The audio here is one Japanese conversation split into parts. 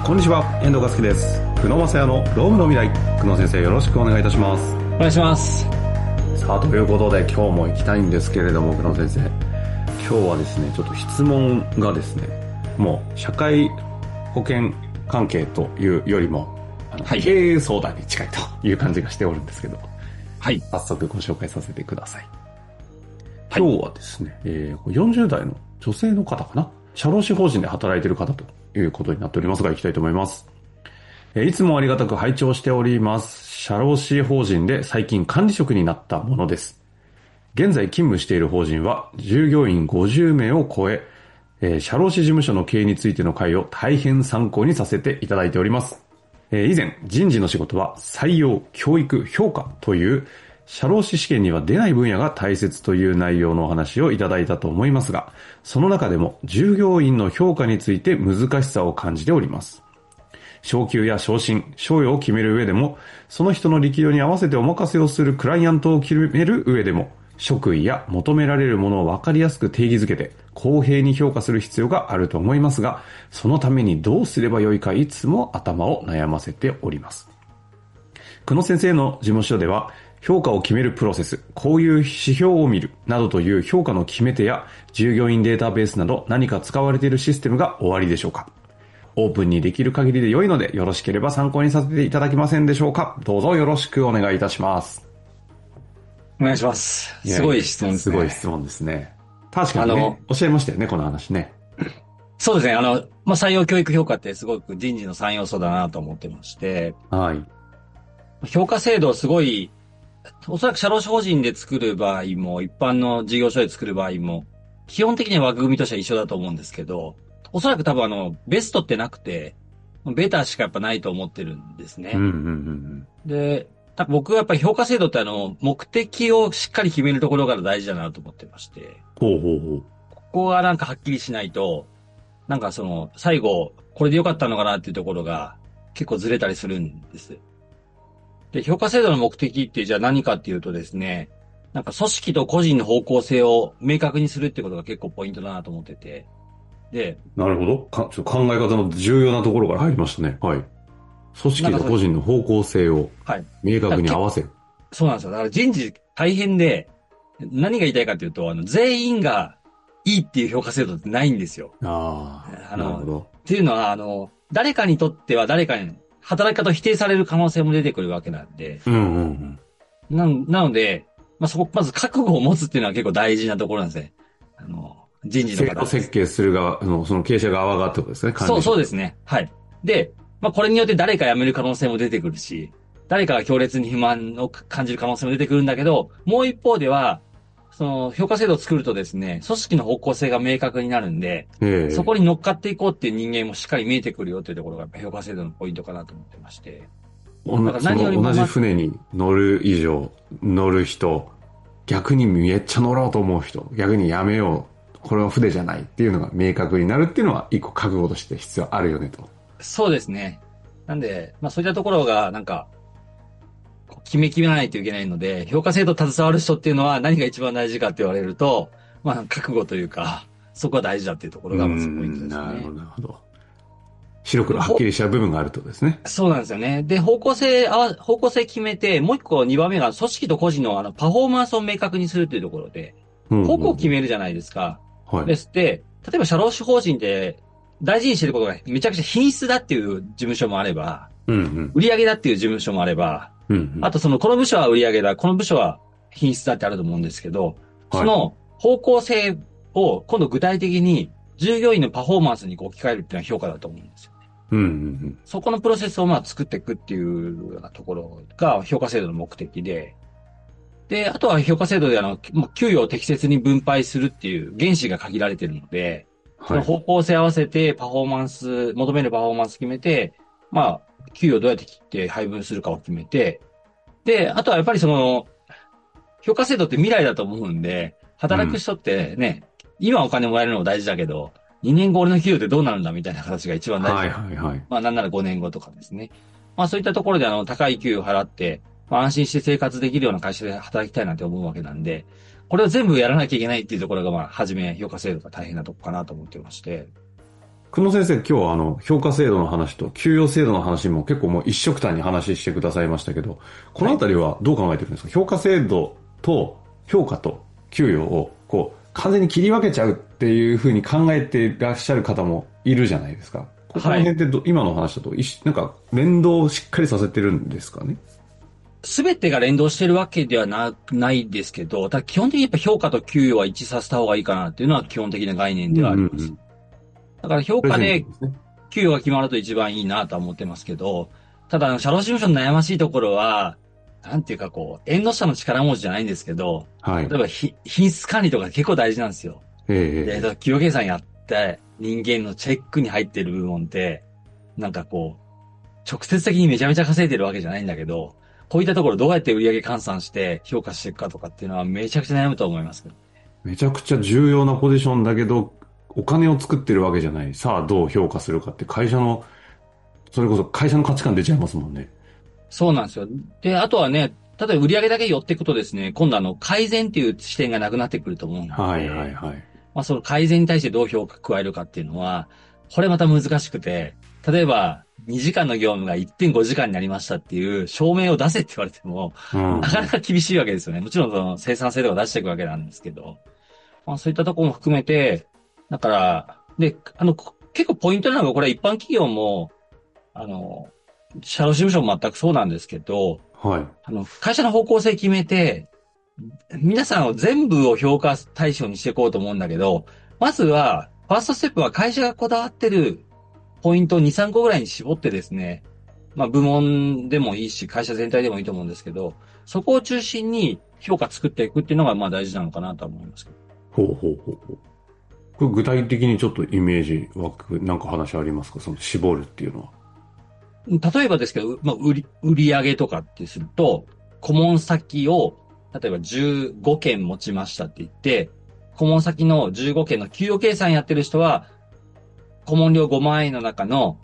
こんにちは、遠藤和樹です。久野正也のロームの未来。久野先生、よろしくお願いいたします。 お願いします。 さあ、ということで今日も行きたいんですけれども、久野先生。今日はですね、ちょっと質問がですね、もう社会保険関係というよりも、はい、経営相談に近いという感じがしておるんですけど、 はい。 早速ご紹介させてください。今日はですね、40代の女性の方かな、社労士法人で働いている方ということになっておりますが、行きたいと思います。いつもありがたく拝聴しております。社労士法人で最近管理職になったものです。現在勤務している法人は従業員50名を超え、社労士事務所の経営についての会を大変参考にさせていただいております。以前、人事の仕事は採用、教育、評価という社労士試験には出ない分野が大切という内容のお話をいただいたと思いますが、その中でも従業員の評価について難しさを感じております。昇給や昇進、賞与を決める上でも、その人の力量に合わせてお任せをするクライアントを決める上でも、職位や求められるものを分かりやすく定義づけて、公平に評価する必要があると思いますが、そのためにどうすればよいかいつも頭を悩ませております。久野先生の事務所では、評価を決めるプロセス、こういう指標を見る、などという評価の決め手や、従業員データベースなど何か使われているシステムがおありでしょうか？オープンにできる限りで良いので、よろしければ参考にさせていただけませんでしょうか？どうぞよろしくお願いいたします。 お願いします。すごい質問ですね。 すごい質問ですね。確かにね、おっしゃいましたよね、この話ね。 そうですね。採用教育評価ってすごく人事の3要素だなと思ってまして、 はい。 評価制度すごい、おそらく社労士法人で作る場合も、一般の事業所で作る場合も、基本的には枠組みとしては一緒だと思うんですけど、おそらく多分ベストってなくて、ベタしかやっぱないと思ってるんですね。で、僕はやっぱり評価制度って目的をしっかり決めるところから大事だなと思ってまして。 ここがなんかはっきりしないと、なんか最後、これで良かったのかなっていうところが結構ずれたりするんです。で、評価制度の目的ってじゃあ何かっていうとですね、なんか組織と個人の方向性を明確にするってことが結構ポイントだなと思ってて。で、 なるほど。ちょっと考え方の重要なところから入りましたね。はい。組織と個人の方向性を明確に合わせる。 そうなんですよ。だから人事大変で、何が言いたいかっていうと、全員がいいっていう評価制度ってないんですよ。 なるほど。 っていうのは、誰かにとっては誰かに働き方を否定される可能性も出てくるわけなんで。なので、まず覚悟を持つっていうのは結構大事なところなんですね。人事の方。 制度設計する側、その経営者側がってことですね、 そうですね。はい。で、これによって誰か辞める可能性も出てくるし、誰かが強烈に不満を感じる可能性も出てくるんだけど、もう一方では、評価制度を作るとですね、組織の方向性が明確になるんで、そこに乗っかっていこうっていう人間もしっかり見えてくるよっていうところがやっぱ評価制度のポイントかなと思ってまして。 同じ船に乗る以上、乗る人、逆にめっちゃ乗ろうと思う人、逆にやめよう、これは船じゃないっていうのが明確になるっていうのは一個覚悟として必要あるよねと。 そうですね。なんで、そういったところがなんか、決めないといけないので、評価制度携わる人っていうのは何が一番大事かって言われると、覚悟というか、そこが大事だっていうところがまずポイントですね。 なるほど。白黒はっきりした部分があるってことですね。 そうなんですよね。で、方向性決めて、もう一個2番目が組織と個人のパフォーマンスを明確にするというところで、方向を決めるじゃないですか。はい。で、例えば社労士法人で大事にしてることがめちゃくちゃ品質だっていう事務所もあれば、売上だっていう事務所もあれば、あとこの部署は売上だ、この部署は品質だってあると思うんですけど、その方向性を今度具体的に従業員のパフォーマンスに置き換えるっていうのは評価だと思うんですよ。そこのプロセスを作っていくっていうようなところが評価制度の目的で、で、あとは評価制度で給与を適切に分配するっていう原資が限られているので、その方向性合わせて求めるパフォーマンス決めて、給与をどうやって切って配分するかを決めて、で、あとはやっぱり評価制度って未来だと思うんで、働く人ってね、今お金もらえるのも大事だけど、2年後俺の給与ってどうなるんだみたいな形が一番大事。なんなら5年後とかですね。そういったところで高い給与を払って、安心して生活できるような会社で働きたいなって思うわけなんで、これを全部やらなきゃいけないっていうところが、はじめ評価制度が大変なとこかなと思ってまして。 久野先生、今日は評価制度の話と給与制度の話も結構もう一緒くたに話してくださいましたけど、このあたりはどう考えてるんですか？評価制度と評価と給与を完全に切り分けちゃうっていうふうに考えていらっしゃる方もいるじゃないですか。この辺って今の話だとなんか連動をしっかりさせてるんですかね？ すべてが連動してるわけではないですけど、ただ基本的にやっぱ評価と給与は一致させた方がいいかなっていうのは基本的な概念ではあります。だから評価で給与が決まると一番いいなとは思ってますけど、ただ社労士事務所の悩ましいところは、なんていうか縁の下の力持ちじゃないんですけど、例えば品質管理とか結構大事なんですよ。で、給与計算やって人間のチェックに入ってる部門って、なんか直接的にめちゃめちゃ稼いでるわけじゃないんだけど、こういったところどうやって売上換算して評価していくかとかっていうのはめちゃくちゃ悩むと思います。 めちゃくちゃ重要なポジションだけど、お金を作ってるわけじゃない。さあどう評価するかってそれこそ会社の価値観出ちゃいますもんね。 そうなんですよ。で、あとはね、例えば売上だけ寄っていくとですね、今度改善っていう視点がなくなってくると思うので、 はいはいはい。 その改善に対してどう評価加えるかっていうのは、これまた難しくて、例えば2時間の業務が 1.5 時間になりましたっていう証明を出せって言われても、なかなか厳しいわけですよね。もちろんその生産性とか出していくわけなんですけど、そういったところも含めて、だから、で、結構ポイントなのが、これは一般企業も、社労士事務所も全くそうなんですけど、 はい。 会社の方向性決めて、皆さんを全部を評価対象にしていこうと思うんだけど、まずは、ファーストステップは会社がこだわってるポイントを2、3個ぐらいに絞ってですね、部門でもいいし、会社全体でもいいと思うんですけど、そこを中心に評価作っていくっていうのが大事なのかなと思いますけど。 ほうほうほうほう。これ具体的にちょっとイメージなんか話ありますか？その絞るっていうのは。 例えばですけど、売上とかってすると、顧問先を、例えば15件持ちましたって言って、顧問先の15件の給与計算やってる人は、顧問料5万円の中の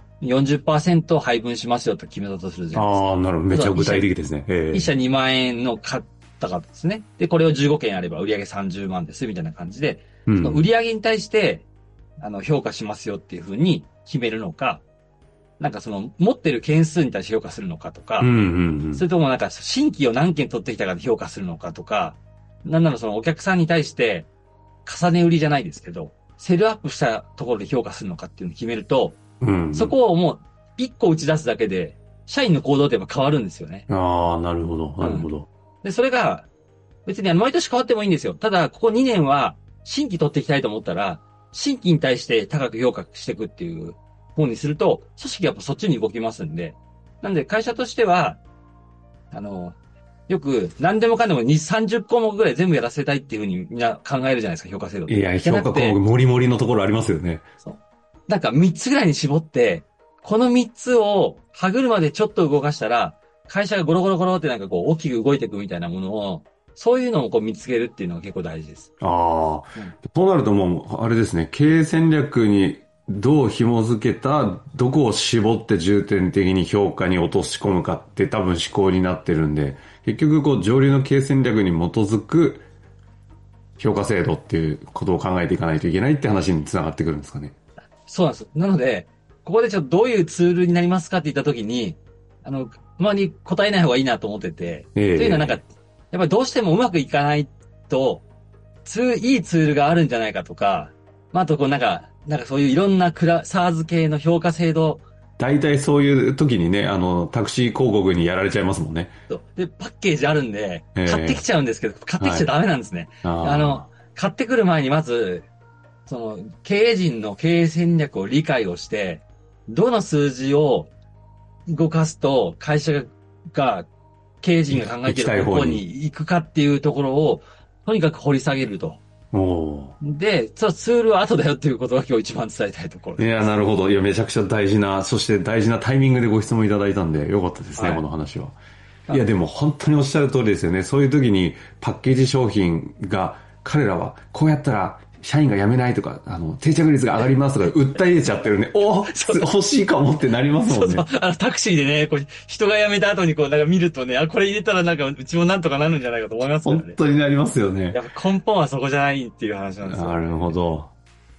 40% 配分しますよと決めたとするじゃないですか。 ああ、なるほど。めちゃ具体的ですね。 1社2万円の方々ですね。で、これを15件やれば売上30万ですみたいな感じで、その売上に対して、評価しますよっていうふうに決めるのか、なんか持ってる件数に対して評価するのかとか、それともなんか新規を何件取ってきたかで評価するのかとか、なんならお客さんに対して重ね売りじゃないですけど、セルアップしたところで評価するのかっていうのを決めると、そこをもう1個打ち出すだけで、社員の行動ってやっぱ変わるんですよね。 ああ、なるほど、なるほど。 で、それが、別に毎年変わってもいいんですよ。ただ、ここ2年は新規取っていきたいと思ったら、新規に対して高く評価していくっていう方にすると、組織がやっぱそっちに動きますんで。なんで会社としては、よく何でもかんでも2、30項目ぐらい全部やらせたいっていうふうにみんな考えるじゃないですか、評価制度。 いや、評価項目もりもりのところありますよね。 そう。なんか3つぐらいに絞って、この3つを歯車でちょっと動かしたら、会社がゴロゴロゴロってなんか大きく動いていくみたいなものを、そういうのを見つけるっていうのが結構大事です。 ああ、そうなるともう、あれですね、経営戦略にどう紐づけた、どこを絞って重点的に評価に落とし込むかって多分思考になってるんで、結局上流の経営戦略に基づく評価制度っていうことを考えていかないといけないって話につながってくるんですかね。 そうなんです。なので、ここでちょっとどういうツールになりますかって言ったときに、まに答えない方がいいなと思ってて、というのはなんか、やっぱりどうしてもうまくいかないと、いいツールがあるんじゃないかとか、あとなんかそういういろんなSaaS 系の評価制度。 大体そういう時にね、タクシー広告にやられちゃいますもんね。 で、パッケージあるんで、買ってきちゃうんですけど、買ってきちゃダメなんですね。はい、買ってくる前にまず、経営陣の経営戦略を理解をして、どの数字を動かすと会社が、経営陣が考えている方向に行くかっていうところを、とにかく掘り下げると。で、ツールは後だよっていうことが今日一番伝えたいところです。 いや、なるほど。いや、めちゃくちゃ大事な、そして大事なタイミングでご質問いただいたんで、よかったですね、はい、この話は。いや、でも本当におっしゃる通りですよね。そういう時にパッケージ商品が、彼らはこうやったら社員が辞めないとか、定着率が上がりますとか、訴え入れちゃってるね。欲しいかもってなりますもんね。 そうタクシーでね、人が辞めた後になんか見るとね、これ入れたらなんかうちもなんとかなるんじゃないかと思いますよね。 本当になりますよね。 やっぱ根本はそこじゃないっていう話なんですよ、ね。 なるほど。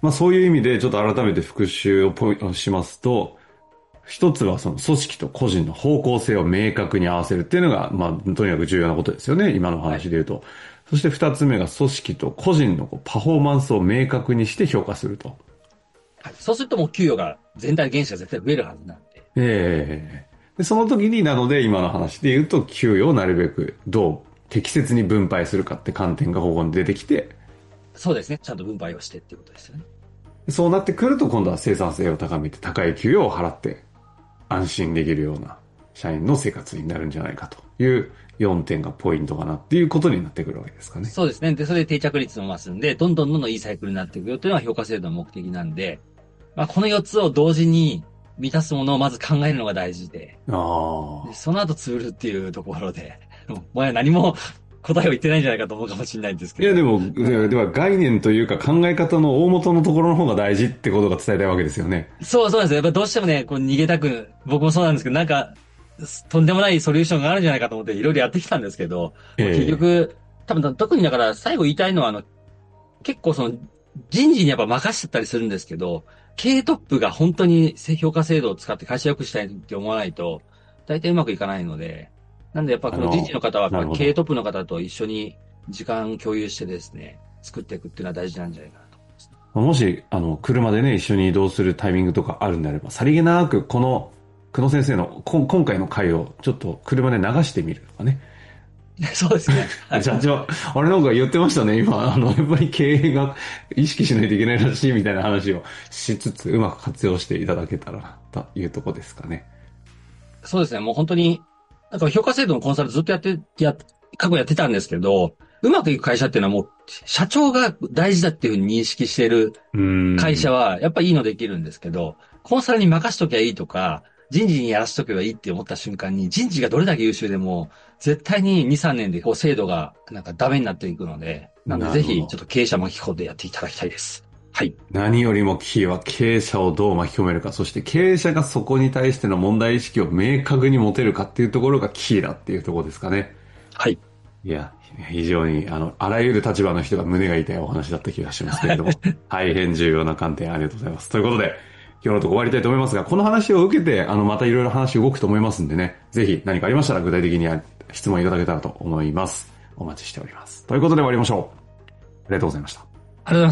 そういう意味でちょっと改めて復習をしますと、一つはその組織と個人の方向性を明確に合わせるっていうのが、とにかく重要なことですよね。今の話で言うと。はい、そして二つ目が組織と個人のパフォーマンスを明確にして評価すると。 はい、そうするともう給与が全体原資が絶対増えるはずなんで。で、その時になので今の話で言うと給与をなるべくどう適切に分配するかって観点がここに出てきて。 そうですね。ちゃんと分配をしてっていうことですよね。 そうなってくると今度は生産性を高めて高い給与を払って安心できるような社員の生活になるんじゃないかという4点がポイントかなっていうことになってくるわけですかね。 そうですね。で、それで定着率も増すんで、どんどんいいサイクルになっていくよというのは評価制度の目的なんで、この4つを同時に満たすものをまず考えるのが大事で、でその後ツールっていうところで、もう何も答えを言ってないんじゃないかと思うかもしれないんですけど。 いやでは概念というか考え方の大元のところの方が大事ってことが伝えたいわけですよね。 そうです。やっぱどうしてもね、逃げたく、僕もそうなんですけど、とんでもないソリューションがあるんじゃないかと思っていろいろやってきたんですけど、結局、多分特にだから最後言いたいのは結構人事にやっぱ任せてたりするんですけど、経営トップが本当に評価制度を使って会社良くしたいって思わないと、大体うまくいかないので、なんでやっぱこの人事の方は経営トップの方と一緒に時間共有してですね、作っていくっていうのは大事なんじゃないかなと思います。 もし、車でね、一緒に移動するタイミングとかあるんであれば、さりげなくこの、久野先生の今回の回をちょっと車で流してみるとかね。 そうですね。 社長、あれなんか言ってましたね、今。やっぱり経営が意識しないといけないらしいみたいな話をしつつ、うまく活用していただけたらというところですかね。 そうですね、もう本当に、評価制度のコンサルずっと過去やってたんですけど、うまくいく会社っていうのはもう、社長が大事だっていうふうに認識している会社は、やっぱりいいのできるんですけど、コンサルに任しときゃいいとか、人事にやらしとけばいいって思った瞬間に、人事がどれだけ優秀でも、絶対に2、3年で制度がダメになっていくので、なのでぜひちょっと経営者巻き込んでやっていただきたいです。はい。 何よりもキーは経営者をどう巻き込めるか、そして経営者がそこに対しての問題意識を明確に持てるかっていうところがキーだっていうところですかね。 はい。 いや、非常に、あらゆる立場の人が胸が痛いお話だった気がしますけれども、大変重要な観点ありがとうございます。ということで、今日のところ終わりたいと思いますが、この話を受けて、またいろいろ話動くと思いますんでね、ぜひ何かありましたら具体的に質問いただけたらと思います。お待ちしております。ということで終わりましょう。ありがとうございました。 ありがとうございました。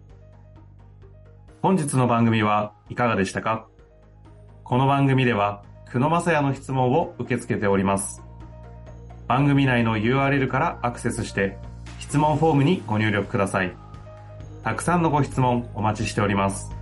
本日の番組はいかがでしたか？この番組では、久野正也の質問を受け付けております。番組内の URL からアクセスして、質問フォームにご入力ください。たくさんのご質問お待ちしております。